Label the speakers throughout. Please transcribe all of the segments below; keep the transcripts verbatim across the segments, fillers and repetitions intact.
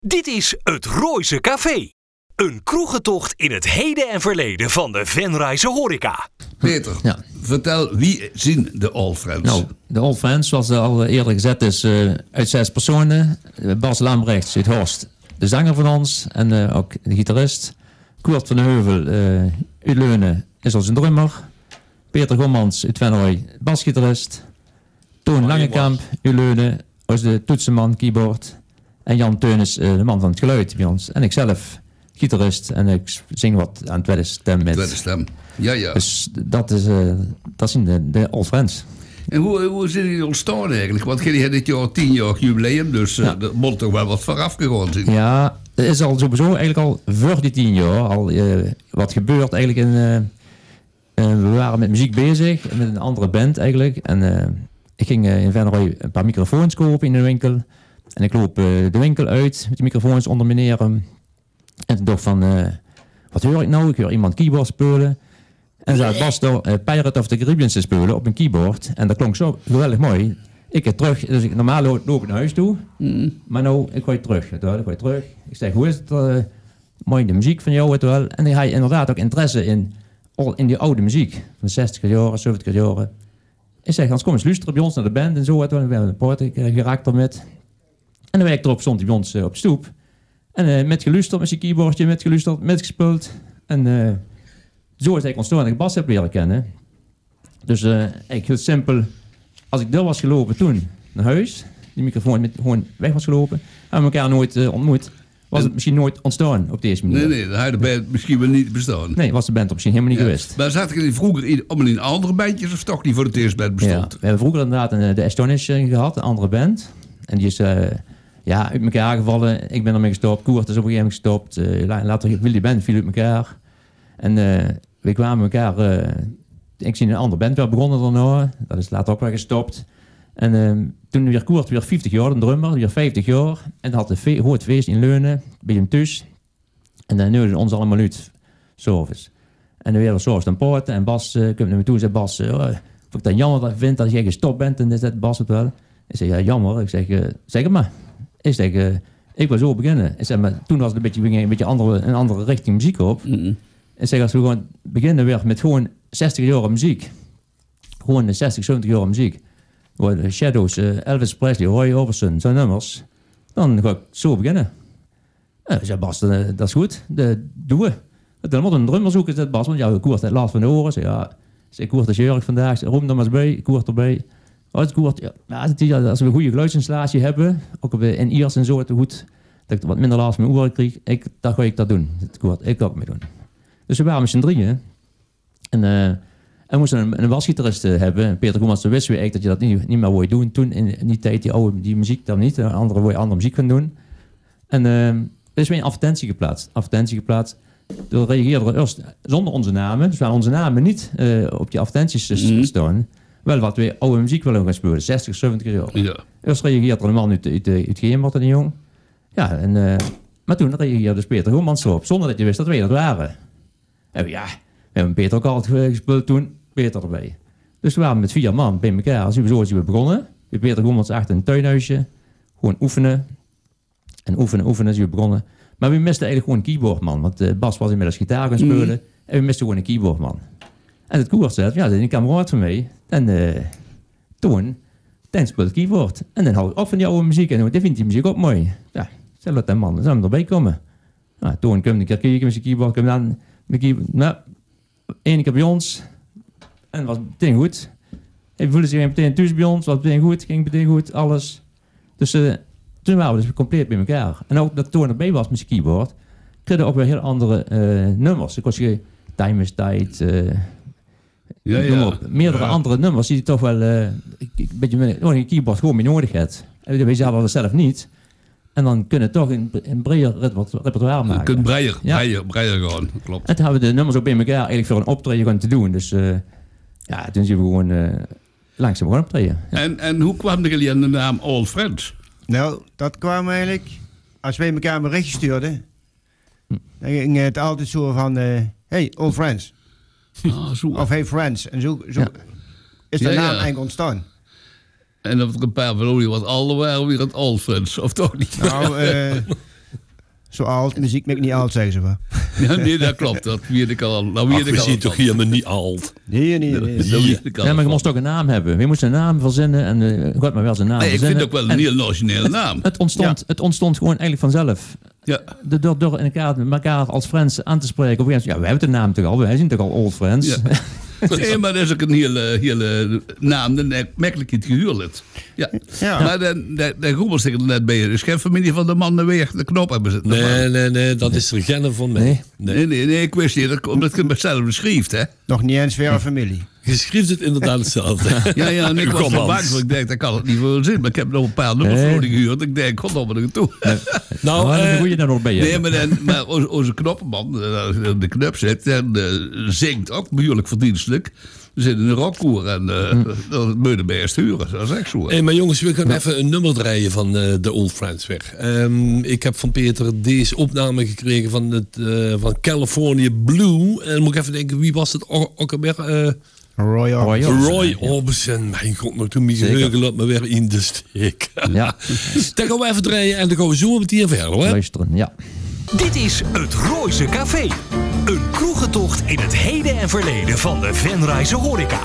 Speaker 1: Dit is het Rooise Café. Een kroegentocht in het heden en verleden van de Venrayse horeca.
Speaker 2: Peter, ja. Vertel, wie zien de Old Friends?
Speaker 3: Nou, de Old Friends, zoals al eerder gezet is, uh, uit zes personen. Bas Lambrechts uit Horst, de zanger van ons. En uh, ook de gitarist. Koert van de Heuvel uh, uit Leunen is onze drummer. Peter Gommans uit Venray, basgitarist. Toon Langekamp uit Leunen was de toetsenman, keyboard. En Jan Teunis, uh, de man van het geluid bij ons. En ikzelf, gitarist. En ik zing wat aan tweede stem met.
Speaker 2: Tweede stem, ja, ja.
Speaker 3: Dus dat, is, uh, dat zijn de, de Old Friends.
Speaker 2: En hoe, hoe zijn jullie ontstaan eigenlijk? Want jullie hebben dit jaar tien jaar jubileum, dus uh, ja. Er moet toch wel wat vooraf gegaan zijn.
Speaker 3: Ja, er is al sowieso eigenlijk al voor die tien jaar al uh, wat gebeurd eigenlijk. In, uh, uh, we waren met muziek bezig, met een andere band eigenlijk. En uh, ik ging uh, in Venray een paar microfoons kopen in de winkel. En ik loop uh, de winkel uit met die microfoons onder meneer. En toen dacht van, uh, wat hoor ik nou? Ik hoor iemand keyboard spelen. En zei Bas door uh, Pirate of the Caribbean te spelen op een keyboard. En dat klonk zo geweldig mooi. Ik ga terug, dus ik, normaal loop, loop ik naar huis toe. Mm. Maar nou, ik ga je terug. Ik ga je terug. Ik zeg, hoe is het? Uh, mooi de muziek van jou, weet wel. En hij had inderdaad ook interesse in, in die oude muziek. Van de zestiger jaren, zeventiger jaren. Ik zeg, Hans, kom eens luisteren bij ons naar de band en zo. We hebben een party geraakt ermee. En de week erop stond hij bij ons uh, op stoep. En uh, met geluisterd, met zijn keyboardje, met geluisterd, met gespeeld. En uh, zo is hij ontstaan dat ik Bas heb leren kennen. Dus uh, eigenlijk heel simpel. Als ik daar was gelopen toen, naar huis, die microfoon met, gewoon weg was gelopen, hebben we elkaar nooit uh, ontmoet, was en het misschien nooit ontstaan op deze manier.
Speaker 2: Nee, nee, dan had de band misschien wel niet bestaan.
Speaker 3: Nee, was de band op misschien helemaal niet
Speaker 2: ja.
Speaker 3: geweest.
Speaker 2: Maar zaten jullie vroeger in, allemaal in andere bandjes of toch niet voor het eerst band bestond?
Speaker 3: Ja, we hebben vroeger inderdaad een, de Astonish gehad, een andere band. En die is uh, ja, uit elkaar gevallen. Ik ben ermee gestopt. Koert is op een gegeven moment gestopt. Uh, later viel die band viel uit elkaar. En uh, we kwamen elkaar... Uh, ik zie een andere band weer begonnen daarna. Dat is later ook weer gestopt. En uh, toen weer Koert weer vijftig jaar, een drummer, weer vijftig jaar. En had een fe- hoort feest in Leunen, bij hem thuis. En dan nodigden ons allemaal uit, s'avonds. En dan weer s'avonds aan praten. En Bas uh, kwam naar me toe en zei, Bas, uh, of ik dat jammer dat vind dat jij gestopt bent. En dat Bas het wel. Ik zeg, ja, jammer. Ik zeg, uh, zeg het maar. Ik zeg, uh, ik wil zo beginnen. Ik zeg, maar toen was het een beetje, een beetje andere, een andere richting muziek op. Mm-hmm. Ik zeg, als we gewoon beginnen weer met gewoon zestig jaar muziek. Gewoon zestig, zeventig jaar muziek. Shadows, uh, Elvis Presley, Roy Orbison, zo'n nummers. Dan ga ik zo beginnen. Uh, ik zeg, Bas, uh, dat is goed. De, doen we. Dan moet een drummer zoeken, zegt Bas. Want ja, Koert het laatst van de oren. Ik zeg, ja, ik Koert is jurk vandaag. Zeg, roem er maar eens bij, Koert erbij. Als, Koert, ja, als we een goede geluidsinstallatie hebben, ook in ears en zo, het goed, dat ik wat minder last van mijn oren kreeg, ik, dan ga ik dat doen. Koert, ik ga het mee doen. Dus we waren met z'n drieën. En, uh, en we moesten een, een basgitarist hebben. Peter Gommans, toen wisten we eigenlijk dat je dat niet, niet meer wou doen. Toen in, in die tijd, die oude die muziek dan niet. Andere wou je andere muziek gaan doen. En uh, er is weer een advertentie geplaatst. Advertentie geplaatst. Toen reageerden we eerst zonder onze namen. Dus waren onze namen niet uh, op die advertenties mm. staan. Wel wat we oude muziek willen gaan spelen. zestig, zeventig jaar.
Speaker 2: Ja.
Speaker 3: Eerst reageerde er een man uit, uit, uit, uit Geemert, een jong. Ja, en, uh, maar toen reageerde dus Peter Gommans erop. Zonder dat je wist dat wij dat waren. En ja, we hebben Peter ook altijd gespeeld toen. Peter erbij. Dus we waren met vier man bij elkaar. Zo zijn we begonnen. Bij Peter Gommans achter een tuinhuisje. Gewoon oefenen. En oefenen, oefenen zijn we begonnen. Maar we misten eigenlijk gewoon een keyboardman. Want uh, Bas was inmiddels gitaar gaan spelen. Mm. En we misten gewoon een keyboardman. En het Koert zei, ja, dat is een kameraad van mij. En uh, toen, dan speelde keyboard. En dan houdt op van die oude muziek. En dan vindt die muziek ook mooi. Ja, zal dat een man, dan zou hem erbij komen. Nou, toen kwam een keer kijken met zijn keyboard. Kwam dan met keyboard. Nou, één keer bij ons. En het was meteen goed. Hij voelde zich meteen thuis bij ons. Was meteen goed, ging meteen goed, alles. Dus uh, toen waren we dus compleet bij elkaar. En ook dat Toon erbij was met zijn keyboard, kreeg ook weer heel andere uh, nummers. Ik was je Time is Tijd. Uh,
Speaker 2: ja, ja.
Speaker 3: Meerdere ja. andere nummers die toch wel uh, een beetje oh, een keyboard gewoon mee nodig had. En wij zaten dat zelf niet. En dan kunnen we toch een, een breder repertoire maken.
Speaker 2: Je kunt breder, ja. breder, breder gaan, klopt.
Speaker 3: En toen hebben we de nummers ook bij elkaar eigenlijk voor een optreden gaan te doen. Dus uh, ja, toen zijn we gewoon uh, langzaam gaan optreden. Ja.
Speaker 2: En, en hoe kwam jullie aan de naam Old Friends?
Speaker 4: Nou, dat kwam eigenlijk, als wij elkaar een berichtje stuurden, hm. dan ging het altijd zo van, uh, hey, Old Friends.
Speaker 2: Ah, zo.
Speaker 4: Of hey, Friends. En zo, zo ja. is de ja, naam ja. eigenlijk ontstaan.
Speaker 2: En dan een paar van jullie wat al waren weer het Old Friends, of toch niet?
Speaker 4: Nou, uh, Zo oud, muziek mag ik niet oud zeggen ze wel.
Speaker 2: Ja, nee, dat klopt. Dat weet ik al. Nou, weet
Speaker 5: Ach,
Speaker 2: ik
Speaker 5: we
Speaker 2: al
Speaker 5: zien toch helemaal niet oud.
Speaker 4: Nee, nee, nee.
Speaker 2: Dat weet ik al.
Speaker 3: Ja, maar je moest ook een naam hebben. Je moest een naam verzinnen en uh, God maar wel zijn naam
Speaker 2: Nee, ik
Speaker 3: verzinnen.
Speaker 2: vind het ook wel een heel originele naam.
Speaker 3: Het ontstond,
Speaker 4: Ja.
Speaker 3: het ontstond gewoon eigenlijk vanzelf.
Speaker 2: Ja.
Speaker 3: De- Door, door in elkaar, elkaar als friends aan te spreken. Of ja, we hebben de naam toch al. Wij zijn toch al old friends.
Speaker 2: Ja. Nee, maar dat is ook een hele, hele naam. Dan makkelijk het gehuurd. Ja.
Speaker 4: Ja.
Speaker 2: Maar de, de, de Roemers zeggen er net bij. Er is geen familie van de man die weer de knop hebben zitten.
Speaker 5: Nee, nee, nee, dat is er geen van mij.
Speaker 3: Nee.
Speaker 2: Nee, nee, nee, ik wist niet. Dat, omdat ik het mezelf beschreef, hè.
Speaker 4: Nog niet eens weer een familie.
Speaker 5: Je schrijft het inderdaad hetzelfde.
Speaker 2: Ja, ja, en ik was
Speaker 5: Kom,
Speaker 2: van
Speaker 5: Hans.
Speaker 2: bang. Ik denk, dat kan het niet voor zin. Maar ik heb nog een paar nummers
Speaker 3: Nee.
Speaker 2: voor die gehuurd. Ik denk, god, op er toe.
Speaker 5: Nou,
Speaker 3: Maar dan
Speaker 5: eh,
Speaker 3: moet je daar nog bij
Speaker 2: Nee,
Speaker 3: hebben.
Speaker 2: maar, dan, maar onze, onze knoppenman, eh, de knop zit en uh, zingt ook behoorlijk verdienstelijk. We zitten in een rockkoer en uh, dat moet je best huren. Dat is echt zo.
Speaker 5: hey, maar jongens, we gaan even een nummer draaien van uh, de Old Friends weg. Um, ik heb van Peter deze opname gekregen van, het, uh, van California Blue. En dan moet ik even denken, wie was het ook ook alweer? Uh,
Speaker 4: Roy
Speaker 3: Roy
Speaker 4: Orbison.
Speaker 5: Roy Orbison. Mijn god, nog toen mijn
Speaker 3: Zeker.
Speaker 5: geheugen laat me weer in de steek.
Speaker 3: Ja,
Speaker 5: Dan gaan we even draaien en dan gaan we zo meteen verder. Hè?
Speaker 3: luisteren. Ja.
Speaker 1: Dit is het Rooise Café. Een kroegentocht in het heden en verleden van de Venrayse horeca.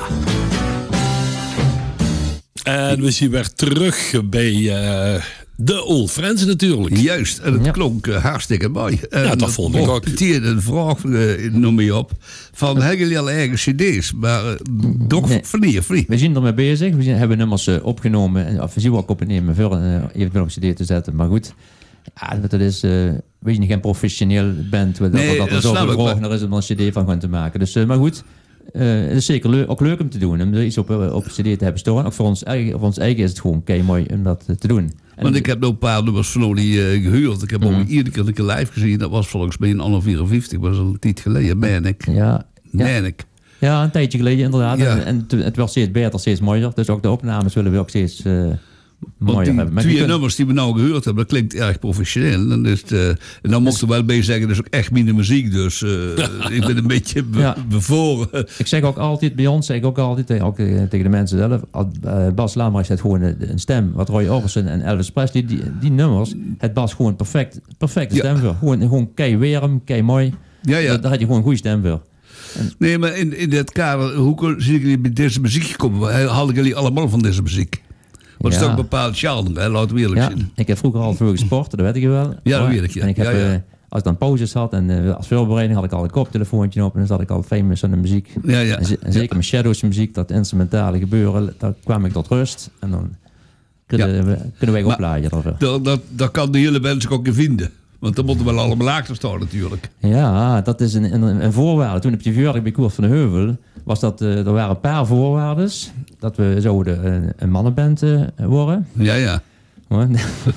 Speaker 5: En we zien weer terug bij uh, de Old Friends natuurlijk.
Speaker 2: Juist, en het
Speaker 3: Ja.
Speaker 2: klonk uh, hartstikke mooi. En
Speaker 5: Ja, dat vond ik ook.
Speaker 2: Die een vraag, uh, noem je op, van hebben jullie al eigen cd's? Maar uh, toch
Speaker 3: Nee.
Speaker 2: vernier, free.
Speaker 3: We zijn ermee bezig. We zijn, hebben nummers uh, opgenomen. En, of we zien wel opnemen voor uh, eventueel op cd te zetten. Maar goed, ja, dat is, uh, we zijn geen professioneel band. Dat,
Speaker 2: Nee,
Speaker 3: dat er
Speaker 2: dat
Speaker 3: zoveel
Speaker 2: snap ik,
Speaker 3: vraag
Speaker 2: maar-
Speaker 3: naar is om er een cd van gaan te maken. Dus, uh, maar goed, uh, het is zeker leuk, ook leuk om te doen. Om er iets op, uh, op cd te hebben staan. Ook voor ons eigen, voor ons eigen is het gewoon kei mooi om dat uh, te doen. En
Speaker 2: Want ik heb nog een paar nummers van die uh, gehuurd. Ik heb
Speaker 3: Mhm.
Speaker 2: ook iedere keer een keer live gezien. Dat was volgens mij in anno vierenvijftig. Dat was al een tijd geleden, meen ik.
Speaker 3: ja, ja,
Speaker 2: Meen ik.
Speaker 3: ja, een tijdje geleden inderdaad.
Speaker 2: Ja.
Speaker 3: En, en het, het werd steeds beter, steeds mooier. Dus ook de opnames willen we ook steeds uh,
Speaker 2: Want
Speaker 3: mooier
Speaker 2: die
Speaker 3: hebben. Maar je
Speaker 2: twee
Speaker 3: kunt-
Speaker 2: nummers die we nou gehuurd hebben, dat klinkt erg professioneel. En, dus, uh, en dan mocht er wel bij zeggen, dat is ook echt minder muziek. Dus uh, ik ben een beetje be
Speaker 3: Ja.
Speaker 2: bevoren.
Speaker 3: Ik zeg ook altijd, bij ons zeg ik ook altijd, eh, ook eh, tegen de mensen zelf, als, eh, Bas Lamrecht heeft gewoon een, een stem. Wat Roy Orbison en Elvis Presley, die, die nummers, het Bas gewoon perfect, perfecte
Speaker 2: Ja.
Speaker 3: stem voor. Gewoon, gewoon kei warm, kei mooi.
Speaker 2: Ja, ja.
Speaker 3: Daar, daar had je gewoon een goede stem voor.
Speaker 2: Nee, maar in, in dit kader, hoe kon- zijn jullie bij deze muziek gekomen? Hadden jullie allemaal van deze muziek? Want het is
Speaker 3: Ja.
Speaker 2: toch een bepaald genre, hè? Laten we eerlijk
Speaker 3: Ja,
Speaker 2: zijn.
Speaker 3: ik heb vroeger al veel gesport, dat weet ik wel.
Speaker 2: Ja, dat
Speaker 3: Maar-
Speaker 2: weet ik, ja.
Speaker 3: En ik heb,
Speaker 2: Ja, ja.
Speaker 3: eh, als ik dan pauzes had en eh, als voorbereiding had ik al een koptelefoontje op en dan zat ik al famous aan de muziek.
Speaker 2: Ja, ja.
Speaker 3: En, ze- en zeker met Shadows muziek, dat instrumentale gebeuren, daar kwam ik tot rust. En dan kunnen, we, kunnen wij
Speaker 2: Maar-
Speaker 3: oplaaien daarvoor.
Speaker 2: Dat, dat, dat kan de hele mensen ook in vinden. Want dan moeten we wel allemaal achter staan natuurlijk.
Speaker 3: Ja, dat is een, een, een voorwaarde. Toen op die verjaardag bij Koert van de Heuvel was dat, uh, er waren een paar voorwaarden. Dat we zouden een, een mannenband uh, worden.
Speaker 2: Ja, ja.
Speaker 3: Hoor.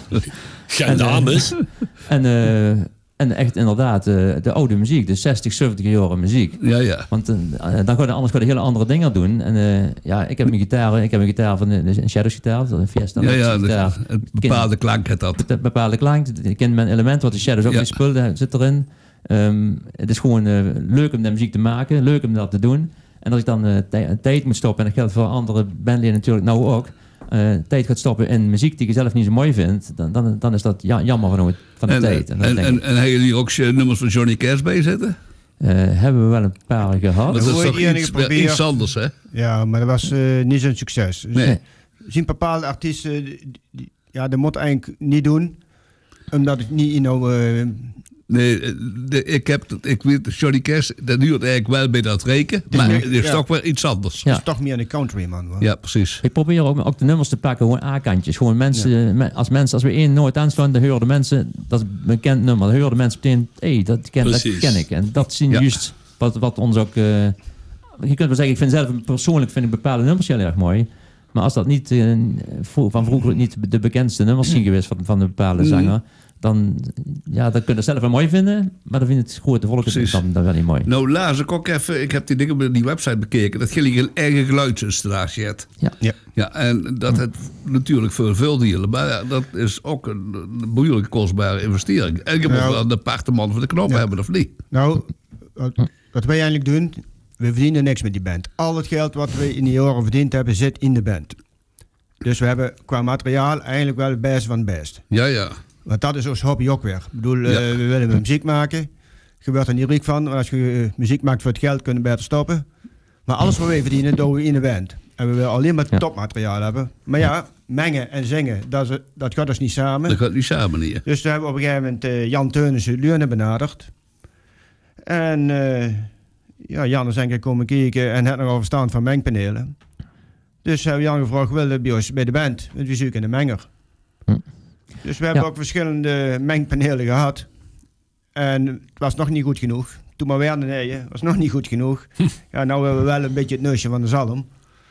Speaker 5: Geen
Speaker 3: En, eh,
Speaker 5: dames.
Speaker 3: en, uh, en echt inderdaad uh, de oude muziek, de zestig, zeventig jaren muziek.
Speaker 2: Ja, ja.
Speaker 3: Want uh, dan ga je anders ga je hele andere dingen doen. En uh, ja, ik heb mijn gitaar, ik heb een gitaar van een Shadows gitaar, een Fiesta.
Speaker 2: Ja, ja.
Speaker 3: gitaar.
Speaker 2: dat- Een bepaalde klank had dat.
Speaker 3: Een bepaalde klank. Ik ken mijn element wat de Shadows ook
Speaker 2: Ja.
Speaker 3: niet speelde, zit erin. Um, het is gewoon uh, leuk om de muziek te maken, leuk om dat te doen. En als ik dan uh, tij- tijd moet stoppen, en dat geldt voor andere bandleden natuurlijk nou ook, uh, tijd gaat stoppen in muziek die je zelf niet zo mooi vindt, dan, dan, dan is dat ja, jammer van, van de
Speaker 2: En,
Speaker 3: tijd. En, dan
Speaker 2: en,
Speaker 3: denk
Speaker 2: en,
Speaker 3: ik,
Speaker 2: en hebben jullie ook uh, nummers van Johnny Cash bij zitten?
Speaker 3: uh, hebben we wel een paar gehad.
Speaker 2: Want dat is
Speaker 4: hoor je
Speaker 2: toch
Speaker 4: enige
Speaker 2: iets,
Speaker 4: proberen.
Speaker 2: iets anders, hè?
Speaker 4: Ja, maar dat was uh, niet zo'n succes. Dus
Speaker 2: Nee.
Speaker 3: Nee.
Speaker 4: er zijn bepaalde artiesten, die, die- ja, dat moet eigenlijk niet doen. Omdat het niet in nou... Uh,
Speaker 2: Nee, de, ik, heb, ik weet, Johnny Cash, dat duurt eigenlijk wel bij dat reken.
Speaker 4: is
Speaker 2: Maar
Speaker 4: niet-
Speaker 2: het is
Speaker 4: ja.
Speaker 2: toch wel iets anders.
Speaker 3: Ja.
Speaker 4: is toch meer een country man. Hoor.
Speaker 2: Ja, precies.
Speaker 3: Ik probeer ook, ook de nummers te pakken, gewoon A-kantjes. Gewoon mensen, me- als mensen, als we één nooit aanslaan, dan horen de mensen, dat is een bekend nummer, dan horen de mensen meteen, hé, hey, dat, ken, dat
Speaker 5: Precies.
Speaker 3: ken ik. En dat zien
Speaker 2: Ja.
Speaker 3: juist wat, wat ons ook, uh, je kunt wel zeggen, ik vind zelf persoonlijk vind ik bepaalde nummers heel erg mooi. Maar als dat niet, uh, vro- van vroeger niet de bekendste nummers zijn geweest van, van een bepaalde zanger, dan, ja, dan kun je het zelf wel mooi vinden, maar dan vindt het grote volk het
Speaker 2: Precies.
Speaker 3: dan, dan wel niet mooi.
Speaker 2: Nou, laat ik ook even, ik heb die dingen op die website bekeken, dat jullie een eigen geluidsinstallatie hebt.
Speaker 3: Ja.
Speaker 4: Ja.
Speaker 2: Ja, en dat het natuurlijk voor veel dieren, maar ja, dat is ook een, een behoorlijk kostbare investering. En je moet
Speaker 4: Nou,
Speaker 2: wel een aparte man voor de knop
Speaker 4: ja.
Speaker 2: hebben, of niet?
Speaker 4: Nou, wat, wat wij eigenlijk doen, we verdienen niks met die band. Al het geld wat we in die jaren verdiend hebben, zit in de band. Dus we hebben qua materiaal eigenlijk wel het beste van het best.
Speaker 2: Ja, ja.
Speaker 4: Want dat is ons hobby ook weer. Ik bedoel, uh,
Speaker 2: Ja.
Speaker 4: we willen muziek maken. Je wordt er niet rijk van. Maar als je uh, muziek maakt voor het geld, kunnen we beter stoppen. Maar alles wat wij verdienen, doen we in de band. En we willen alleen maar
Speaker 3: Ja.
Speaker 4: topmateriaal hebben. Maar ja, mengen en zingen, dat, is, dat gaat dus niet samen.
Speaker 2: Dat gaat niet samen hier.
Speaker 4: Dus toen hebben we op een gegeven moment uh, Jan Teunissen uit Leurne benaderd. En uh, ja, Jan is eigenlijk komen kijken en had nog al verstand van mengpanelen. Dus hebben we Jan gevraagd, wil je bij ons bij de band? Want we zoeken een menger.
Speaker 3: Hm.
Speaker 4: Dus we hebben
Speaker 3: Ja.
Speaker 4: ook verschillende mengpanelen gehad. En het was nog niet goed genoeg. Toen maar weer nee, het was nog niet goed genoeg. Ja, nou hebben we wel een beetje het neusje van de zalm.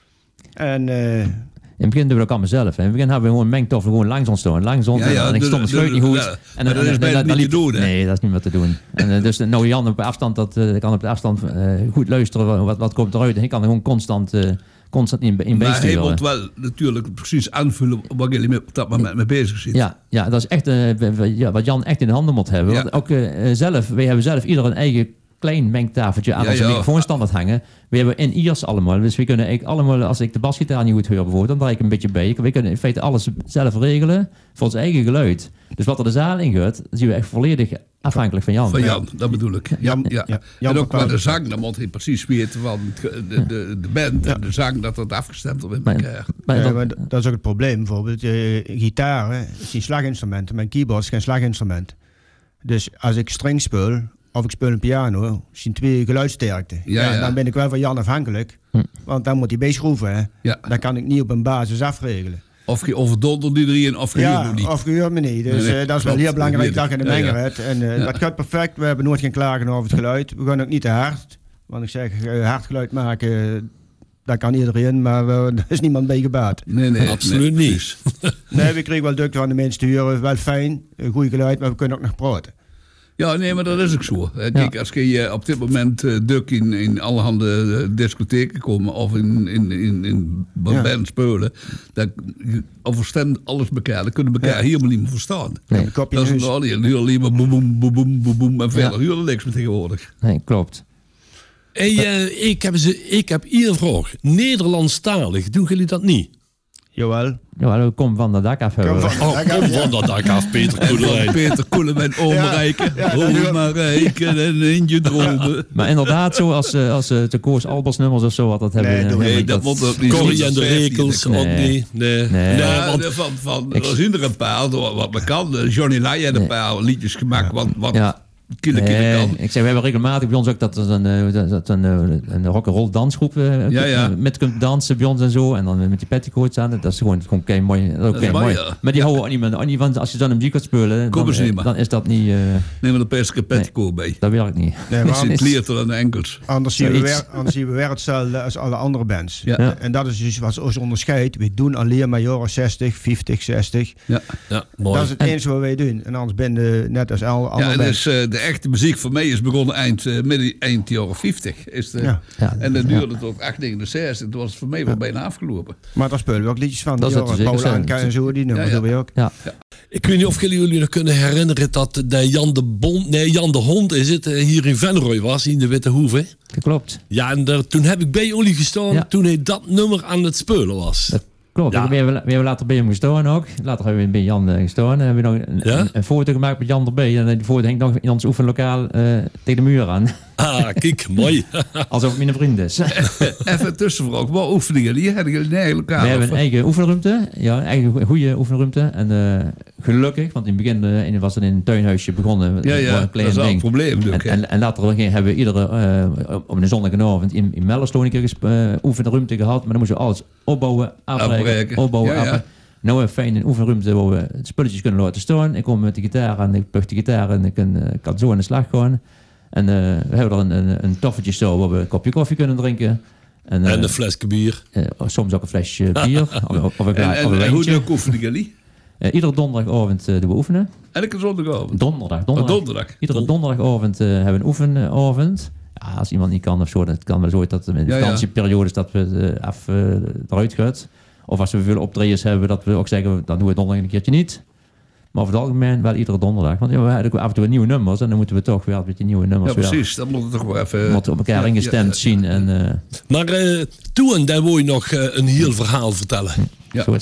Speaker 4: En uh,
Speaker 3: In het begin doen we dat allemaal zelf. Hè. In het begin hebben we gewoon een mengtafel gewoon langs ons staan. Langs ons.
Speaker 2: Ja, ja,
Speaker 3: en ik
Speaker 2: de-
Speaker 3: stond de
Speaker 2: de-
Speaker 3: scheut niet
Speaker 2: de-
Speaker 3: goed.
Speaker 2: ja,
Speaker 3: En
Speaker 2: maar dat is bijna niet
Speaker 3: liep-
Speaker 2: te doen, hè?
Speaker 3: Nee, dat is niet meer te doen. En, uh, dus uh, nou Jan op afstand, dat uh, kan op de afstand uh, goed luisteren. Wat, wat komt eruit? En ik kan er gewoon constant, uh, constant in, in
Speaker 2: Maar hij
Speaker 3: meesturen.
Speaker 2: moet wel natuurlijk precies aanvullen waar jullie mee- op dat moment mee bezig zitten.
Speaker 3: Ja, ja, dat is echt uh, we- we- ja, wat Jan echt in de handen moet hebben.
Speaker 2: Ja.
Speaker 3: Want ook uh, zelf, wij hebben zelf ieder een eigen klein mengtafeltje aan
Speaker 2: Ja,
Speaker 3: onze
Speaker 2: ja.
Speaker 3: microfoonstandaard hangen. We hebben in ears allemaal. Dus we kunnen eigenlijk allemaal, als ik de basgitaar niet goed hoor bijvoorbeeld, dan draai ik een beetje bij. We kunnen in feite alles zelf regelen voor ons eigen geluid. Dus wat er de zaal in gaat, zien we echt volledig afhankelijk van Jan.
Speaker 2: Van Jan, dat bedoel ik. Jan, ja.
Speaker 4: ja, Jan
Speaker 2: en ook
Speaker 4: bepaalt
Speaker 2: met de
Speaker 4: het.
Speaker 2: zang, dan moet hij precies weten van de, de, de, de band en de zang, dat dat afgestemd wordt met
Speaker 3: Maar-
Speaker 2: elkaar.
Speaker 3: Maar
Speaker 4: ja,
Speaker 3: dat-
Speaker 4: maar d- dat is ook het probleem. Bijvoorbeeld, uh, gitaren zijn slaginstrumenten. Mijn keyboard is geen slaginstrument. Dus als ik string speel, of ik speel een piano, zijn twee geluidsterkte.
Speaker 2: Ja,
Speaker 4: Ja,
Speaker 2: ja.
Speaker 4: Dan ben ik wel van Jan afhankelijk.
Speaker 3: Hm.
Speaker 4: Want dan moet hij bijschroeven. Hè.
Speaker 2: Ja.
Speaker 4: Dat kan ik niet op een basis afregelen.
Speaker 2: Of je overdondert iedereen of je
Speaker 4: Ja,
Speaker 2: huurt niet.
Speaker 4: of gehuurd me niet. Dus
Speaker 2: Nee, nee,
Speaker 4: eh, dat is wel
Speaker 2: klopt.
Speaker 4: heel belangrijk
Speaker 2: Dat
Speaker 4: dat je
Speaker 2: weet
Speaker 4: de
Speaker 2: ik.
Speaker 4: menger
Speaker 2: Ja, ja.
Speaker 4: hebt. En eh,
Speaker 2: Ja.
Speaker 4: dat gaat perfect. We hebben nooit geen klagen over het geluid. We gaan ook niet te hard. Want ik zeg, eh, hard geluid maken, dat kan iedereen. Maar eh, er is niemand bij gebaat.
Speaker 2: Nee, nee.
Speaker 5: Absoluut
Speaker 2: nee,
Speaker 5: niet.
Speaker 2: precies.
Speaker 4: Nee, we kregen wel druk van de mensen te huren. Wel fijn, een goed geluid, maar we kunnen ook nog praten.
Speaker 2: Ja, nee, maar dat is ook zo. Eh, Kijk, als je eh, op dit moment uh, duk in, in allerhande uh, discotheken komen of in, in, in, in
Speaker 4: Ja.
Speaker 2: band spelen, dan overstemt alles elkaar. Dan kunnen we elkaar
Speaker 4: Ja.
Speaker 2: helemaal niet meer verstaan.
Speaker 3: Nee.
Speaker 4: Een kopje
Speaker 2: Dat is
Speaker 4: neus.
Speaker 2: een alleen, heel alleen maar boem, boem, boem, boem, boem, boem, en verder
Speaker 3: Ja.
Speaker 2: heel niks meer tegenwoordig.
Speaker 3: Nee, klopt.
Speaker 5: Hey, uh, ik, heb ze, ik heb hier een vraag. Nederlandstalig, doen jullie dat niet?
Speaker 4: Jawel.
Speaker 3: Ja, we komen van de dak af. hebben
Speaker 4: Kom
Speaker 3: we.
Speaker 4: van-
Speaker 5: Oh, kom van dat dak af, Peter
Speaker 2: En van
Speaker 5: Koelerijn.
Speaker 2: Peter Koelerijn, omrijken,
Speaker 4: Ja, ja, dat
Speaker 2: omrijken en in je dromen.
Speaker 3: Maar inderdaad, zo als, uh, als uh, de Koos Albers nummers of zo, wat dat hebben
Speaker 4: Nee,
Speaker 3: we.
Speaker 4: doe-
Speaker 2: Nee, dat moet ook niet.
Speaker 5: Corrie
Speaker 2: zo
Speaker 5: en de
Speaker 2: vijftien,
Speaker 5: Rekels
Speaker 2: dat
Speaker 5: ook
Speaker 3: Nee.
Speaker 5: niet. Nee,
Speaker 3: Nee.
Speaker 5: nee
Speaker 2: Ja,
Speaker 5: want
Speaker 2: de- van, van,
Speaker 3: Ik-
Speaker 2: er zijn er een paar, door wat me kan. Johnny Lai heeft een paar liedjes gemaakt, wat, wat
Speaker 3: Ja.
Speaker 2: kille kille
Speaker 3: Nee,
Speaker 2: kan.
Speaker 3: ik zeg, we hebben regelmatig bij ons ook dat er een, eh, dat- dat een, eh, een rock'n'roll dansgroep uh,
Speaker 2: Ja, ja.
Speaker 3: met kunt dansen bij ons en zo. En dan met die petticoats aan. Dat is gewoon, gewoon kei mooi. Dat is ook
Speaker 2: is
Speaker 3: kei
Speaker 2: mooi,
Speaker 3: mooi.
Speaker 2: ja.
Speaker 3: Maar die houden ook niet meer. ook niet, want als je dan een muziek gaat spelen,
Speaker 2: Komen
Speaker 3: dan,
Speaker 2: ze niet
Speaker 3: eh,
Speaker 2: meer.
Speaker 3: dan is dat niet. eh,
Speaker 2: Neem er een pestige petticoat bij.
Speaker 3: dat werkt niet.
Speaker 4: Nee,
Speaker 2: Met
Speaker 4: maar
Speaker 2: zijn
Speaker 3: is-
Speaker 2: kleertel en de enkels.
Speaker 4: anders, zien we
Speaker 3: Zoiets.
Speaker 4: weer, anders zien we weer hetzelfde als alle andere bands.
Speaker 2: Ja.
Speaker 3: Ja.
Speaker 4: En dat is dus wat ons onderscheidt. We doen alleen maar jaren zestig, vijftig, zestig.
Speaker 2: Ja,
Speaker 5: ja, mooi.
Speaker 4: Dat is het enige wat wij doen. En anders ben je net als alle
Speaker 2: ja
Speaker 4: andere
Speaker 2: en
Speaker 4: bands.
Speaker 2: dus, uh, de echte muziek voor mij is begonnen eind, uh, midden, eind jaren vijftig. Is de,
Speaker 4: Ja.
Speaker 3: Ja,
Speaker 2: en dat
Speaker 3: ja.
Speaker 2: duurde tot achttien negenenzestig. Toen was het voor mij wel bijna afgelopen.
Speaker 4: Maar daar spelen we ook liedjes van.
Speaker 3: Dat
Speaker 4: Die
Speaker 3: is het
Speaker 4: jaren
Speaker 3: zeker
Speaker 4: Paul
Speaker 3: zo.
Speaker 4: Anka en zo, die nummers
Speaker 2: Ja, ja.
Speaker 4: doen we ook.
Speaker 3: Ja.
Speaker 5: Ik weet niet of jullie jullie nog kunnen herinneren dat de Jan de Bond, nee, Jan de Hond is het, eh, hier in Venrooy was, in de Witte Hoeve.
Speaker 3: Dat klopt.
Speaker 5: Ja, en daar, toen heb ik bij jullie gestaan
Speaker 3: Ja.
Speaker 5: toen hij dat nummer aan het spelen was.
Speaker 3: Dat klopt.
Speaker 5: Ja.
Speaker 3: We, hebben, we hebben later bij hem gestaan ook. Later hebben we bij Jan eh, gestaan. En hebben we nog een,
Speaker 5: Ja?
Speaker 3: een, een foto gemaakt met Jan erbij. En die foto hangt nog in ons oefenlokaal eh, tegen de muur aan.
Speaker 5: Ah, kijk, mooi.
Speaker 3: Alsof het mijn vriend is.
Speaker 2: Even een tussenvraag. Wat oefeningen jullie? Hebben jullie een eigen lokaal?
Speaker 3: We hebben
Speaker 2: of-
Speaker 3: een eigen oefenruimte. Ja, een eigen goede oefenruimte. En eh, gelukkig, want in het begin eh, was het in een tuinhuisje begonnen.
Speaker 2: Ja,
Speaker 3: Voor
Speaker 2: ja,
Speaker 3: een
Speaker 2: dat
Speaker 3: klein
Speaker 2: is wel een
Speaker 3: ding.
Speaker 2: probleem.
Speaker 3: En,
Speaker 2: natuurlijk, hè.
Speaker 3: en, en later ging- hebben we iedere, eh, op een zonnige avond in, in Mellersloon een keer gesp- eh, oefenruimte gehad. Maar dan moesten we alles opbouwen, afbreken,
Speaker 2: Afbreken.
Speaker 3: opbouwen,
Speaker 2: Ja, ja.
Speaker 3: afbreken. Nou, een fijne oefenruimte waar we spulletjes kunnen laten staan. Ik kom met de gitaar en ik plug de gitaar en ik kan, eh, ik kan zo aan de slag gaan. En eh, we hebben er een, een, een toffeltje staan waar we een kopje koffie kunnen drinken. En, eh,
Speaker 5: En een flesje bier.
Speaker 3: eh, soms ook een flesje bier of, of, of een,
Speaker 2: Ja,
Speaker 3: of
Speaker 2: en,
Speaker 3: een
Speaker 2: en hoe
Speaker 3: wijntje.
Speaker 2: doen oefenen jullie?
Speaker 3: Eh, iedere donderdagavond eh, doen we oefenen.
Speaker 2: Elke zondagavond.
Speaker 3: Donderdag.
Speaker 2: Oh,
Speaker 3: donderdag.
Speaker 2: donderdag.
Speaker 3: Iedere donderdagavond eh, hebben we een oefenavond. Ja, als iemand niet kan of zo, dat kan wel zo dat in de
Speaker 2: Ja, ja.
Speaker 3: vakantieperiodes dat we het eh, af eh, eruit gaat. Of als we veel optredens hebben, dat we ook zeggen, dan doen we donderdag een keertje niet. Maar over het algemeen wel iedere donderdag. Want ja, we hebben ook af en toe nieuwe nummers en dan moeten we toch weer met die nieuwe nummers
Speaker 2: Ja,
Speaker 3: weer
Speaker 2: precies. Dat moet het toch wel even...
Speaker 3: moeten op elkaar
Speaker 2: Ja,
Speaker 3: ingestemd
Speaker 2: ja, ja.
Speaker 3: zien. En eh,
Speaker 5: Maar eh, toen, daar wil je nog eh, een heel verhaal vertellen.
Speaker 2: Ja.
Speaker 3: zo is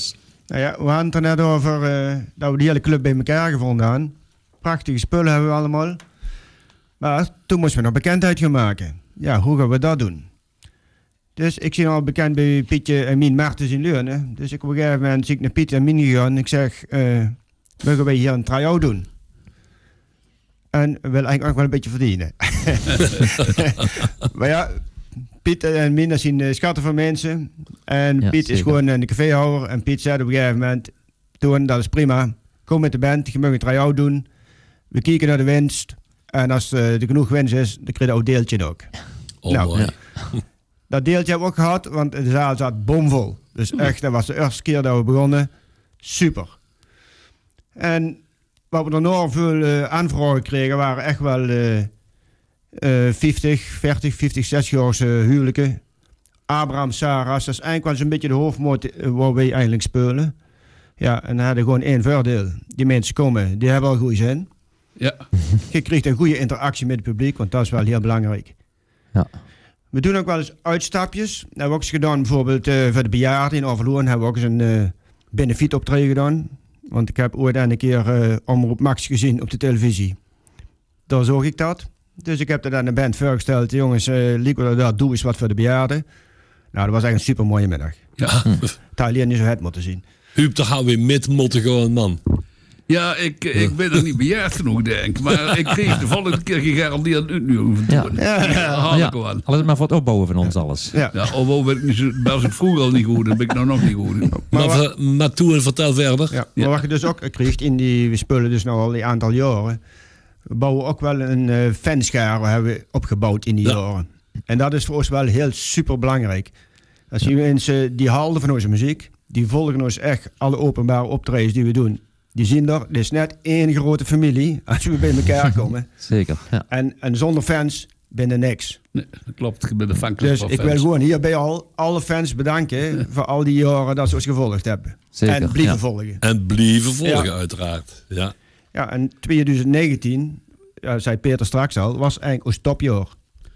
Speaker 4: Nou ja, we hadden het er net over uh, dat we die hele club bij elkaar gevonden hadden. Prachtige spullen hebben we allemaal. Maar toen moesten we nog bekendheid gaan maken. Ja, hoe gaan we dat doen? Dus ik zie al bekend bij Pietje en Mien Martens in Leurne. Dus ik op een gegeven moment zie ik naar Piet en Mien gegaan. Ik zeg, uh, we gaan wij hier een try-out doen. En we willen eigenlijk ook wel een beetje verdienen. Maar ja, Piet en Mien, dat zijn schatten van mensen. En
Speaker 3: Ja,
Speaker 4: Piet
Speaker 3: zeker.
Speaker 4: is gewoon een caféhouder. En Piet zei op een gegeven moment, toen, dat is prima. Kom met de band, je mag een try-out doen. We kijken naar de winst. En als uh, er genoeg winst is, dan krijg je ook deeltje ook.
Speaker 5: Oh,
Speaker 4: Nou,
Speaker 5: mooi.
Speaker 3: ja.
Speaker 4: Dat deeltje hebben we ook gehad, want de zaal zat bomvol. Dus echt, dat was de eerste keer dat we begonnen. Super. En wat we enorm veel uh, aanvragen kregen, waren echt wel uh, uh, vijftig, veertig, vijftig, zestig-jarige huwelijken. Abraham, Sarah's, dat is eigenlijk wel zo'n beetje de hoofdmoot uh, waar wij eigenlijk spelen. Ja, en dan hadden gewoon één voordeel. Die mensen komen, die hebben al goede zin.
Speaker 2: Ja.
Speaker 4: Je krijgt een goede interactie met het publiek, want dat is wel heel belangrijk.
Speaker 3: Ja.
Speaker 4: We doen ook wel eens uitstapjes. Dat hebben we ook eens gedaan, bijvoorbeeld uh, voor de bejaarden in Overloon hebben we ook eens een uh, benefietoptreden gedaan. Want ik heb ooit een keer uh, Omroep Max gezien op de televisie. Daar zag ik dat. Dus ik heb er dan de band voorgesteld. Jongens, uh, Lico, dat doe eens wat voor de bejaarden. Nou, dat was echt een super mooie middag.
Speaker 5: Ja.
Speaker 4: Het had alleen niet zo het moeten zien.
Speaker 5: Huub, toch gaan we weer met motten gewoon, man.
Speaker 2: Ja, ik, ik ben er niet bejaard genoeg, denk ik. Maar ik kreeg de volgende keer gegarandeerd een uur hoeven
Speaker 3: Ja.
Speaker 2: doen.
Speaker 4: Ja,
Speaker 2: Ja,
Speaker 4: ja.
Speaker 2: had
Speaker 3: Ja,
Speaker 2: ik wel.
Speaker 3: alles maar voor het opbouwen van ons alles.
Speaker 4: Ja.
Speaker 2: Ja, alhoewel ben ik niet zo, was ik vroeger al niet goed, dan ben ik nou nog niet goed.
Speaker 4: Maar,
Speaker 5: Maar,
Speaker 4: wat,
Speaker 5: ver- maar toe en vertel verder.
Speaker 4: ja, maar wat je dus ook krijgt in die, we spelen dus nou al een aantal jaren. We bouwen ook wel een uh, fanschare hebben we opgebouwd in die
Speaker 5: Ja.
Speaker 4: jaren. En dat is voor ons wel heel super belangrijk. Als die mensen die houden van onze muziek, die volgen ons echt alle openbare optredens die we doen. Die zien er, het is net één grote familie als we bij elkaar komen.
Speaker 3: Zeker. Ja.
Speaker 4: En, en zonder fans binnen niks.
Speaker 2: Nee, dat klopt, ik ben de fanclub
Speaker 4: Dus
Speaker 2: van
Speaker 4: ik
Speaker 2: fans.
Speaker 4: wil gewoon hierbij al alle fans bedanken voor al die jaren dat ze ons gevolgd hebben.
Speaker 3: Zeker,
Speaker 4: En blijven
Speaker 3: ja.
Speaker 4: volgen.
Speaker 5: En blijven volgen,
Speaker 4: Ja.
Speaker 5: uiteraard. Ja.
Speaker 4: Ja, en twintig negentien, ja, zei Peter straks al, was eigenlijk ons topjaar.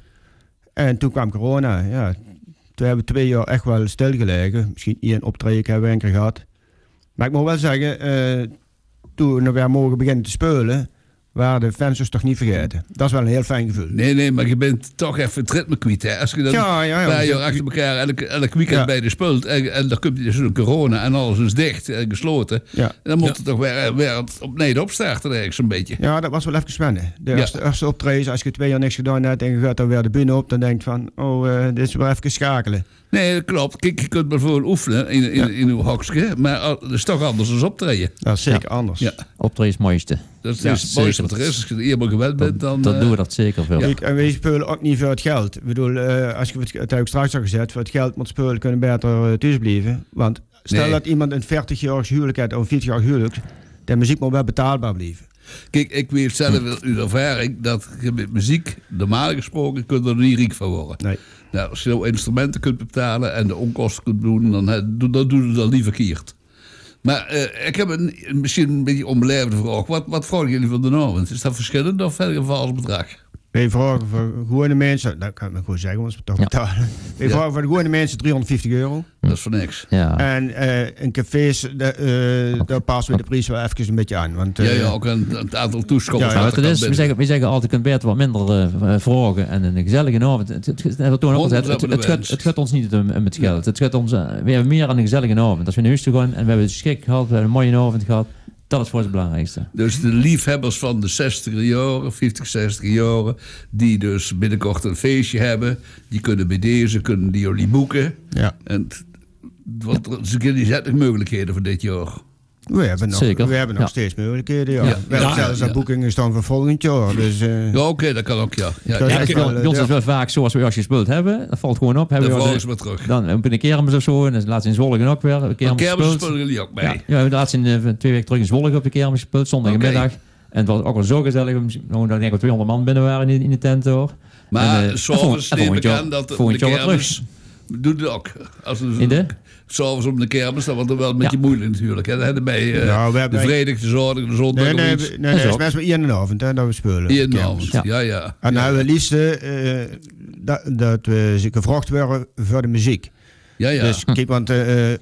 Speaker 4: En toen kwam corona. Ja, toen hebben we twee jaar echt wel stilgelegen. Misschien één optreden hebben we een keer gehad. Maar ik moet wel zeggen, uh, toen we weer mogen beginnen te spelen, waren de fans ons toch niet vergeten. Dat is wel een heel fijn gevoel.
Speaker 2: Nee, nee, maar je bent toch even het ritme kwijt. Hè? Als je dan
Speaker 4: Ja, ja, ja.
Speaker 2: een paar jaar achter elkaar elk, elk weekend
Speaker 4: Ja.
Speaker 2: bij de speelt en, en dan komt je dus een corona en alles is dicht en gesloten.
Speaker 4: Ja.
Speaker 2: Dan moet
Speaker 5: Ja.
Speaker 2: het toch weer, weer opnieuw opstarten eigenlijk zo'n beetje.
Speaker 4: Ja, dat was wel even wennen. De
Speaker 2: Ja.
Speaker 4: eerste, eerste optredens, als je twee jaar niks gedaan hebt en je gaat dan weer de bühne op, dan denk je van, oh, uh, dit is weer even schakelen.
Speaker 2: Nee, dat klopt. Kijk, je kunt bijvoorbeeld oefenen in, in,
Speaker 4: Ja.
Speaker 2: in uw hokje, maar al- dat is toch anders dan optreden.
Speaker 4: Dat is zeker anders.
Speaker 2: Ja.
Speaker 3: Optreden is het mooiste.
Speaker 2: Dat is
Speaker 4: Ja,
Speaker 2: het mooiste wat
Speaker 3: zeker.
Speaker 2: er is. Als je er eenmaal gewend bent, dan...
Speaker 3: Dan
Speaker 2: eh,
Speaker 3: doen we dat zeker veel.
Speaker 4: Kijk, en wij spelen ook niet voor het geld. Ik bedoel, uh, als je het, het heb ik straks al gezegd, voor het geld moet spelen kunnen beter uh, thuis blijven. Want stel
Speaker 2: Nee.
Speaker 4: dat iemand een veertig-jarig huwelijk heeft of een veertig-jarig huwelijk, de muziek moet wel betaalbaar blijven.
Speaker 2: Kijk, ik weet zelf wel uit ervaring dat je met muziek, normaal gesproken, kunt er niet riek van worden.
Speaker 4: Nee.
Speaker 2: Nou, als je nou instrumenten kunt betalen en de onkosten kunt doen, dan, eh, doe- dan doen ze dat niet verkeerd. Maar eh, ik heb een, misschien een beetje onbeleefde vraag. Wat, wat vragen jullie van de avond? Is dat verschillend of verder een vals bedrag?
Speaker 4: Wij vragen voor gewone mensen, dat kan ik maar gewoon zeggen, want ze toch
Speaker 3: Ja.
Speaker 4: betalen. Wij
Speaker 2: Ja.
Speaker 4: vragen voor de gewone mensen driehonderdvijftig euro.
Speaker 2: Dat is voor niks.
Speaker 3: Ja.
Speaker 4: En uh, in cafés, de, uh, daar passen we de prijs wel even een beetje aan. Want, uh,
Speaker 2: Ja, ja, ook een, een aantal toeschouwers.
Speaker 4: Ja,
Speaker 3: Ja,
Speaker 2: dat
Speaker 3: wat het
Speaker 2: kan
Speaker 3: is, we,
Speaker 2: binnen.
Speaker 3: zeggen, we zeggen altijd, je kunt beter wat minder uh, vragen en een gezellige avond. Het, het, het, het, toen ook altijd, het, het, het, gaat, het gaat ons niet om, om het geld. Het gaat ons, uh, we hebben meer aan een gezellige avond. Als we naar huis toe gaan en we hebben het schik gehad, we hebben een mooie avond gehad, dat is voor ons het belangrijkste.
Speaker 2: Dus de liefhebbers van de zestiger jaren, vijftig, zestig jaren, die dus binnenkort een feestje hebben, die kunnen bij deze, kunnen die jullie boeken.
Speaker 4: ja.
Speaker 2: En t- wat, ze kunnen zetten mogelijkheden voor dit jaar.
Speaker 4: We hebben nog,
Speaker 3: Zeker.
Speaker 4: we hebben nog
Speaker 3: Ja.
Speaker 4: steeds mogelijkheden. Ja.
Speaker 2: Ja.
Speaker 4: We hebben
Speaker 5: Ja,
Speaker 4: zelfs
Speaker 2: ja.
Speaker 4: al boekingen staan voor volgend jaar. Dus, uh,
Speaker 2: Ja, oké, dat kan ook, ja. Ja,
Speaker 4: Ja,
Speaker 2: ja,
Speaker 4: ik-
Speaker 2: ik-
Speaker 4: wel,
Speaker 3: Bij ons
Speaker 4: ja.
Speaker 3: is wel vaak zoals we als gespeeld hebben, dat valt gewoon op. Hebben
Speaker 2: dan
Speaker 3: we
Speaker 2: vragen
Speaker 3: wel
Speaker 2: ze maar terug.
Speaker 3: dan op een kermis of zo, en dan laatst in Zwolle ook weer, een
Speaker 2: Maar
Speaker 3: kermis
Speaker 2: kermis
Speaker 3: gespeeld.
Speaker 2: spelen jullie ook mee.
Speaker 3: Ja, ja, we hebben laatst in uh, twee weken terug in Zwolle op de kermis gespeeld, zondagmiddag.
Speaker 2: Oké.
Speaker 3: En het was ook wel zo gezellig, nou, dat denk ik tweehonderd man binnen waren in, in de tent hoor.
Speaker 2: Maar
Speaker 3: En, eh,
Speaker 2: s'avonds
Speaker 3: en
Speaker 2: neem
Speaker 3: volgend
Speaker 2: ik
Speaker 3: jaar-
Speaker 2: aan dat de
Speaker 3: volgend jaar weer
Speaker 2: kermis... Doe het ook. Als een,
Speaker 3: In de?
Speaker 2: S'avonds op de kermis, dan wordt het wel met
Speaker 3: Ja.
Speaker 2: je moeilijk natuurlijk. Hè. Dan hebben wij uh,
Speaker 4: Nou, we hebben
Speaker 2: de vrijdag, de zaterdag, de zondag
Speaker 4: nee, nee,
Speaker 2: nog
Speaker 4: nee,
Speaker 2: iets.
Speaker 4: nee,
Speaker 3: Dat is
Speaker 4: het is
Speaker 3: ook.
Speaker 4: best wel één en avond hè, dat we spelen.
Speaker 2: Hier in de
Speaker 4: Kermis.
Speaker 2: avond.
Speaker 3: Ja.
Speaker 2: Ja, ja.
Speaker 4: En dan
Speaker 2: ja.
Speaker 4: hebben we het liefst uh, dat, dat we gevraagd worden voor de muziek.
Speaker 2: Ja, ja.
Speaker 4: Dus kijk, want uh,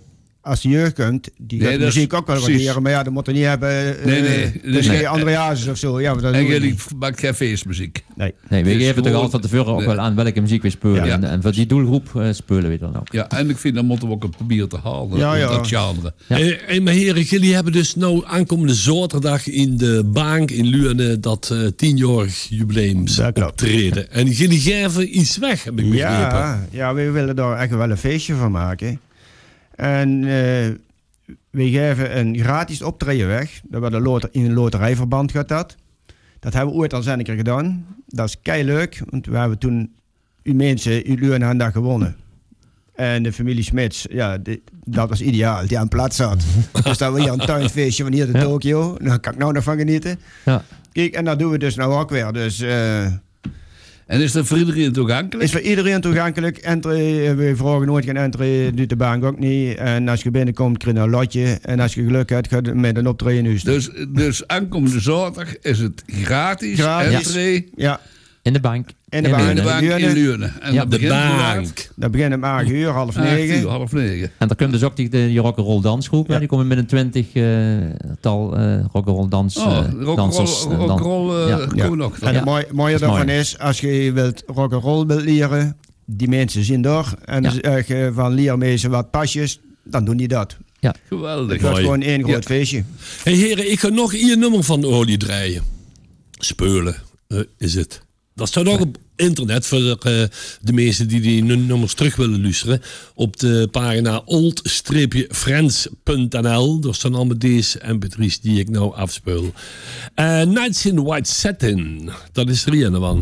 Speaker 4: als de jeugd komt, die gaat
Speaker 2: Nee,
Speaker 4: de
Speaker 2: dat is
Speaker 4: muziek ook wel
Speaker 2: precies.
Speaker 4: waarderen. Maar ja, dat moet er niet hebben. Uh,
Speaker 2: Nee, nee.
Speaker 4: Dus
Speaker 2: Dus-
Speaker 4: geen Andreas of zo. Ja, maar dat
Speaker 2: En
Speaker 4: doen we
Speaker 2: jullie
Speaker 4: niet.
Speaker 2: maakt geen feestmuziek.
Speaker 4: Nee.
Speaker 3: Nee, we
Speaker 2: Dus
Speaker 3: geven toch
Speaker 2: gewoon-
Speaker 3: altijd van tevoren ook
Speaker 2: Nee.
Speaker 3: wel aan welke muziek we spelen.
Speaker 2: Ja.
Speaker 3: En, en voor die doelgroep uh, spelen we dan ook.
Speaker 2: Ja, en ik vind dat moeten we ook proberen te halen.
Speaker 4: Ja, ja.
Speaker 2: Dat genre.
Speaker 3: Ja.
Speaker 5: Hey, hey, maar heren, jullie hebben dus nou aankomende zaterdag in de Bank in Luurne dat uh, tienjarig jubileums
Speaker 4: Dat klopt.
Speaker 5: optreden. En jullie geven iets weg, heb ik begrepen.
Speaker 4: Ja, ja, we willen daar echt wel een feestje van maken. En uh, we geven een gratis optreden weg. Dat wordt een loter, in een loterijverband gaat dat. Dat hebben we ooit al eens een keer gedaan. Dat is keileuk, want we hebben toen uw mensen, uw Luurne aan dat gewonnen. En de familie Smits, ja, die, dat was ideaal, die aan plaats zat. Dus dat was hier een tuinfeestje van hier tot
Speaker 3: Ja.
Speaker 4: Tokio. Daar kan ik nou nog van genieten.
Speaker 3: Ja.
Speaker 4: Kijk, en dat doen we dus nou ook weer. Dus uh,
Speaker 2: En is dat voor iedereen toegankelijk?
Speaker 4: is voor iedereen toegankelijk. Entree, we vragen nooit geen entree, doet de bank ook niet. En als je binnenkomt, krijg je een lotje. En als je geluk hebt, gaat je met een optreden nu staan.
Speaker 2: Dus, dus aankomende zaterdag is het gratis.
Speaker 4: Gratis.
Speaker 2: Entree
Speaker 4: Ja,
Speaker 3: In de bank.
Speaker 4: In de
Speaker 3: In
Speaker 4: bank.
Speaker 2: in de bank in
Speaker 4: Luurne.
Speaker 2: Luurne. En
Speaker 3: Ja,
Speaker 2: dat
Speaker 5: De
Speaker 2: begint hoe laat?
Speaker 5: Bank.
Speaker 4: dat begint om acht uur, half
Speaker 2: Acht
Speaker 4: negen.
Speaker 2: uur, half negen.
Speaker 3: En daar komt dus ook die, de, die rock'n'roll dansgroep.
Speaker 4: Ja.
Speaker 3: Ja. Die komen met een twintig uh, tal uh, rock'n'roll dans, uh,
Speaker 2: Oh,
Speaker 3: dansers.
Speaker 2: rock'n'roll
Speaker 3: en dan-
Speaker 2: rock'n'roll, eh,
Speaker 3: Ja.
Speaker 2: komen
Speaker 4: Ja.
Speaker 2: nog.
Speaker 4: En
Speaker 3: Ja.
Speaker 4: het mooie, mooie
Speaker 3: Dat is
Speaker 4: daarvan
Speaker 3: mooi.
Speaker 4: is, als je wilt rock'n'roll wilt leren, die mensen zien door. En
Speaker 3: Ja.
Speaker 4: dan zeg je van leer me eens wat pasjes, dan doen die dat.
Speaker 2: Geweldig.
Speaker 4: Het wordt
Speaker 5: Mooi.
Speaker 4: gewoon één groot
Speaker 2: Ja.
Speaker 4: feestje.
Speaker 5: Hey heren, ik ga nog één nummer van de olie draaien. Speulen uh, is het. Dat staat ook op internet voor uh, de mensen die die nu- nummers terug willen luisteren. Op de pagina old friends punt n l. Daar staan allemaal deze M P drie's die ik nou afspeel. Uh, Nights in White Satin, dat is er een van.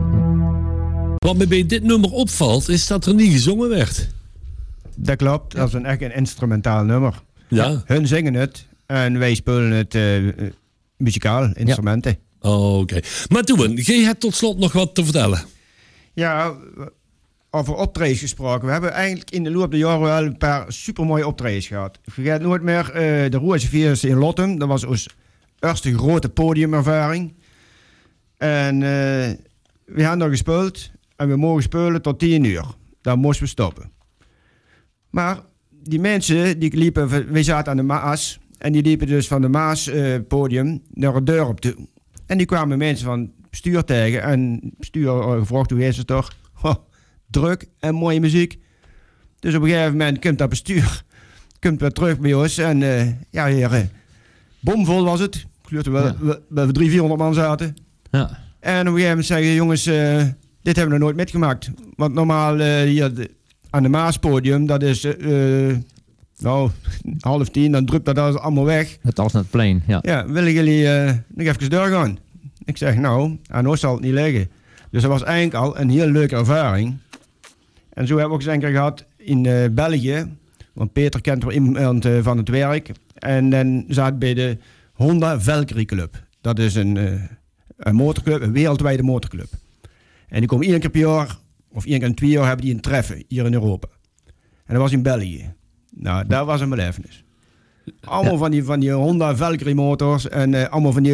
Speaker 5: Wat me bij dit nummer opvalt, is dat er niet gezongen werd.
Speaker 4: Dat klopt, dat is een, echt een instrumentaal nummer.
Speaker 5: Ja?
Speaker 4: Hun zingen het en wij spelen het uh, uh, muzikaal, instrumenten.
Speaker 5: Oké. Maar toen, jij hebt tot slot nog wat te vertellen.
Speaker 4: Ja, over optredens gesproken. We hebben eigenlijk in de loop der jaren wel een paar supermooie optredens gehad. Ik vergeet nooit meer uh, de Roerseviers in Lottem. Dat was ons eerste grote podiumervaring. En uh, we hebben daar gespeeld. En we mogen spelen tot tien uur. Dan moesten we stoppen. Maar die mensen die liepen, we zaten aan de Maas. En die liepen dus van de Maas uh, podium naar de deur op toe. En die kwamen mensen van bestuur tegen. En bestuur uh, gevraagd, hoe is het toch? Oh, druk en mooie muziek. Dus op een gegeven moment komt dat bestuur komt weer terug bij ons. En uh, ja, heren, bomvol was het. Ik geloof dat we,
Speaker 3: Ja.
Speaker 4: we, we drie, vierhonderd man zaten.
Speaker 3: Ja.
Speaker 4: En op een gegeven moment zeggen jongens, uh, dit hebben we nog nooit metgemaakt. Want normaal uh, hier de, aan de Maaspodium, dat is uh, nou, half tien, dan drupt dat allemaal weg.
Speaker 3: Het als naar het plein. Ja.
Speaker 4: Ja, willen jullie uh, nog even doorgaan? Ik zeg nou, aan ons zal het niet liggen. Dus dat was eigenlijk al een heel leuke ervaring. En zo hebben we ook eens een keer gehad in uh, België. Want Peter kent wel iemand uh, van het werk. En dan zat bij de Honda Valkyrie Club. Dat is een, uh, een motorclub, een wereldwijde motorclub. En die komen één keer per jaar, of één keer in twee jaar, hebben die een treffen hier in Europa. En dat was in België. Nou, dat was een belevenis. Allemaal
Speaker 3: Ja.
Speaker 4: van, die, van die Honda Valkyrie motors en uh, allemaal van die...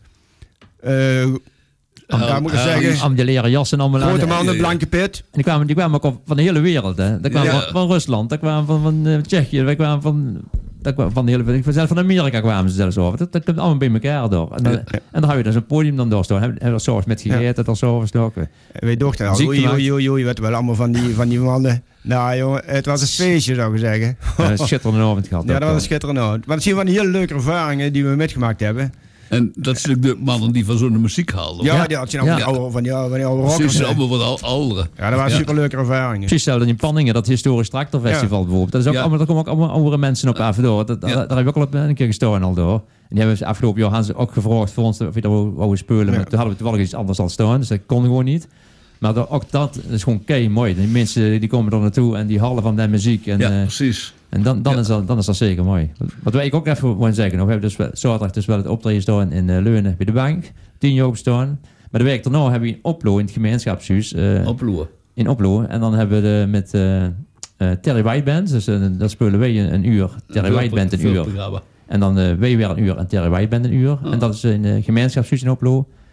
Speaker 4: Uh, ja, moet ik
Speaker 2: uh,
Speaker 4: zeggen...
Speaker 3: Om die leren jassen allemaal aan.
Speaker 4: Grote
Speaker 3: En
Speaker 4: mannen, blanke pit.
Speaker 3: die kwamen, die kwamen ook op- van de hele wereld. Hè. Die kwamen
Speaker 2: Ja.
Speaker 3: van, van Rusland, die kwamen van, van uh, Tsjechië, die kwamen van, die kwamen van de hele wereld. Zelfs van Amerika kwamen ze zelfs over. Dat, dat komt allemaal bij elkaar door. En dan,
Speaker 4: Ja.
Speaker 3: en dan hou je dus een podium dan doorstaan. Hebben hebben we er s'avonds met gegeten, dat s'avonds ook.
Speaker 4: Wij dachten al,
Speaker 3: Muziek
Speaker 4: oei,
Speaker 3: gemaakt.
Speaker 4: oei, oei, oei, wat wel allemaal van die, van die mannen. Nou jongen, het was een feestje zou ik zeggen.
Speaker 3: Een schitterende avond gehad.
Speaker 4: Ja,
Speaker 3: ook
Speaker 4: dat was een
Speaker 3: wel.
Speaker 4: schitterend avond. Maar dat zien we van die hele leuke ervaringen die we metgemaakt hebben.
Speaker 2: En dat zijn ook de mannen die van zo'n muziek halen.
Speaker 4: Ja,
Speaker 3: Ja.
Speaker 4: die had je nou van,
Speaker 3: Ja.
Speaker 4: die oude, van die oude, van die oude
Speaker 2: Ze
Speaker 4: rockers.
Speaker 2: zijn
Speaker 4: hè.
Speaker 2: allemaal wat al- ouderen.
Speaker 4: Ja, dat waren
Speaker 2: Ja.
Speaker 4: superleuke ervaringen.
Speaker 3: Precies hetzelfde in Panningen, dat historisch tractorfestival
Speaker 2: Ja.
Speaker 3: bijvoorbeeld. Dat is ook
Speaker 2: Ja.
Speaker 3: allemaal, daar komen ook allemaal andere mensen op af door. Dat,
Speaker 2: Ja.
Speaker 3: Daar heb ik ook al op een keer gestaan al door. En die hebben ze afgelopen jaar hadden ze ook gevraagd voor ons of we dat wouden spelen.
Speaker 4: Ja.
Speaker 3: Maar toen hadden we toevallig iets anders al staan, dus dat kon gewoon niet. Maar dat, ook dat is gewoon kei mooi. Die mensen die komen er naartoe en die halen van de muziek. En,
Speaker 2: Ja,
Speaker 3: eh,
Speaker 2: precies.
Speaker 3: en dan, dan,
Speaker 2: Ja.
Speaker 3: is dat, dan is dat zeker mooi. Wat wij ook even willen zeggen, we hebben dus wel- zaterdag dus wel het optreden staan in uh, Leunen bij de bank. Tien jaar op staan. Maar de week daarna hebben we een oplo in het gemeenschapshuis. eh,
Speaker 2: Oploer.
Speaker 3: in Oplo. En dan hebben we de, met eh eh, Terry White Band. Dus uh, dat spelen wij een, een uur. Terry White Band een uur. En dan uh, wij weer een uur en Terry White Band een uur.
Speaker 2: Oh.
Speaker 3: En dat is in de gemeenschapshuis in Oplo.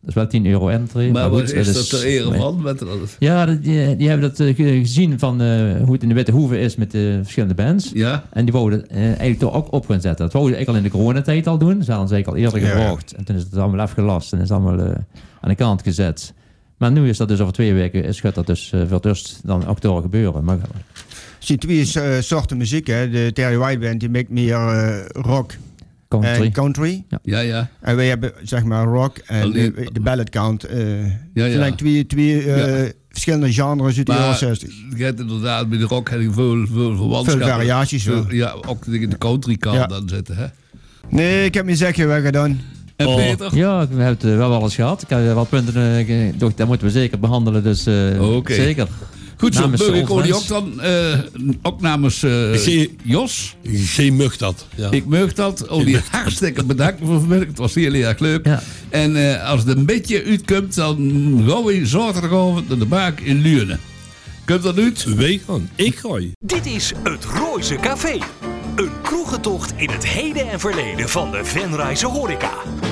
Speaker 3: Dat is wel tien euro entree.
Speaker 2: Maar,
Speaker 3: Maar,
Speaker 2: wat
Speaker 3: goed,
Speaker 2: is
Speaker 3: dat
Speaker 2: dat ter ere van? Met,
Speaker 3: Ja, die, die hebben dat uh, gezien van uh, hoe het in de Witte Hoeve is met de verschillende bands.
Speaker 2: ja?
Speaker 3: En die wouden uh, eigenlijk toch ook op gaan zetten. Dat wouden ik al in de coronatijd al doen. Ze hadden ze eigenlijk al eerder
Speaker 4: Ja, ja.
Speaker 3: gevraagd. En toen is het allemaal afgelast en is allemaal uh, aan de kant gezet. Maar nu is dat dus over twee weken, is gaat dat dus uh, voor het dan oktober gebeuren. Maar,
Speaker 4: Er zijn twee uh, soorten muziek. Hè. De Terry White Band die maakt meer uh, rock
Speaker 3: country.
Speaker 4: en country.
Speaker 2: Ja, ja.
Speaker 4: En wij hebben zeg maar rock en
Speaker 2: Alleen-
Speaker 4: de, de ballad count. Uh,
Speaker 2: Ja,
Speaker 4: ja,
Speaker 2: ja.
Speaker 4: zijn twee, twee uh,
Speaker 2: Ja.
Speaker 4: verschillende genres uit de jaren
Speaker 2: Maar
Speaker 4: zestig.
Speaker 2: je hebt inderdaad bij de rock heb je veel, veel verwantschappen.
Speaker 4: Veel variaties wel.
Speaker 2: Veel- Ja, ook in de country kan
Speaker 4: Ja.
Speaker 2: dan zitten. Hè?
Speaker 4: Nee, ik heb mijn zegje weggedaan.
Speaker 2: En
Speaker 5: Oh.
Speaker 2: Peter?
Speaker 3: Ja, we hebben het uh, wel alles gehad. Ik heb wat punten, uh, toch, dat moeten we zeker behandelen. Dus uh,
Speaker 2: Oké.
Speaker 3: zeker.
Speaker 2: Goed zo,
Speaker 3: Namens
Speaker 2: Bug, ik
Speaker 3: Old
Speaker 2: hoor die ook
Speaker 3: Friends.
Speaker 2: dan, uh, ook namens uh,
Speaker 5: zie-
Speaker 2: Jos.
Speaker 5: Geen mug dat. Ja.
Speaker 2: Ik mag dat. Oh, die hartstikke bedankt voor vanmiddag. Het was heel erg leuk.
Speaker 3: Ja.
Speaker 2: En uh, als het een beetje uitkomt, dan gaan we zaterdagavond naar de Baak in Luurne. Komt dat uit?
Speaker 5: Wij gaan. Ik ga.
Speaker 1: Dit is het Rooise Café. Een kroegentocht in het heden en verleden van de Venrayse horeca.